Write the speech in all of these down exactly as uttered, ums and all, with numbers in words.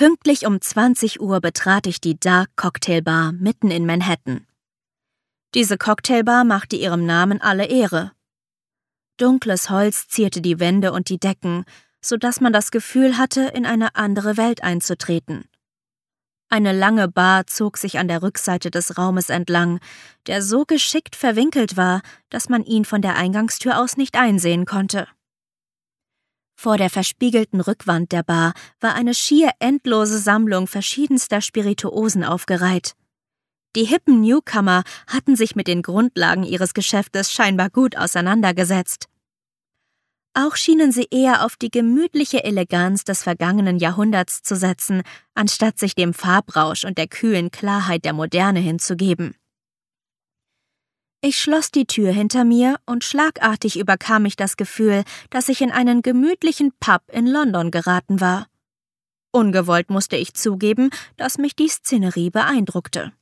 Pünktlich um zwanzig Uhr betrat ich die Dark Cocktail Bar mitten in Manhattan. Diese Cocktailbar machte ihrem Namen alle Ehre. Dunkles Holz zierte die Wände und die Decken, sodass man das Gefühl hatte, in eine andere Welt einzutreten. Eine lange Bar zog sich an der Rückseite des Raumes entlang, der so geschickt verwinkelt war, dass man ihn von der Eingangstür aus nicht einsehen konnte. Vor der verspiegelten Rückwand der Bar war eine schier endlose Sammlung verschiedenster Spirituosen aufgereiht. Die hippen Newcomer hatten sich mit den Grundlagen ihres Geschäftes scheinbar gut auseinandergesetzt. Auch schienen sie eher auf die gemütliche Eleganz des vergangenen Jahrhunderts zu setzen, anstatt sich dem Farbrausch und der kühlen Klarheit der Moderne hinzugeben. Ich schloss die Tür hinter mir und schlagartig überkam mich das Gefühl, dass ich in einen gemütlichen Pub in London geraten war. Ungewollt musste ich zugeben, dass mich die Szenerie beeindruckte.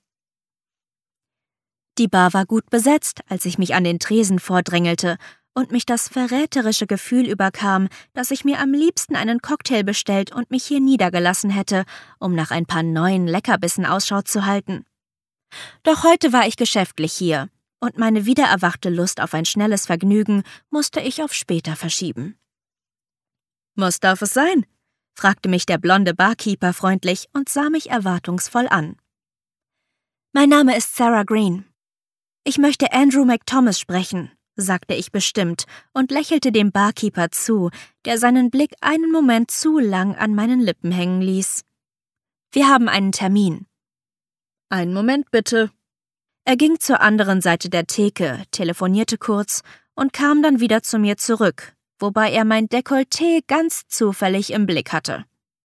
Die Bar war gut besetzt, als ich mich an den Tresen vordrängelte und mich das verräterische Gefühl überkam, dass ich mir am liebsten einen Cocktail bestellt und mich hier niedergelassen hätte, um nach ein paar neuen Leckerbissen Ausschau zu halten. Doch heute war ich geschäftlich hier, und meine wiedererwachte Lust auf ein schnelles Vergnügen musste ich auf später verschieben. »Was darf es sein?« fragte mich der blonde Barkeeper freundlich und sah mich erwartungsvoll an. »Mein Name ist Sarah Green. Ich möchte Andrew McThomas sprechen«, sagte ich bestimmt und lächelte dem Barkeeper zu, der seinen Blick einen Moment zu lang an meinen Lippen hängen ließ. »Wir haben einen Termin.« »Einen Moment bitte.« Er ging zur anderen Seite der Theke, telefonierte kurz und kam dann wieder zu mir zurück, wobei er mein Dekolleté ganz zufällig im Blick hatte.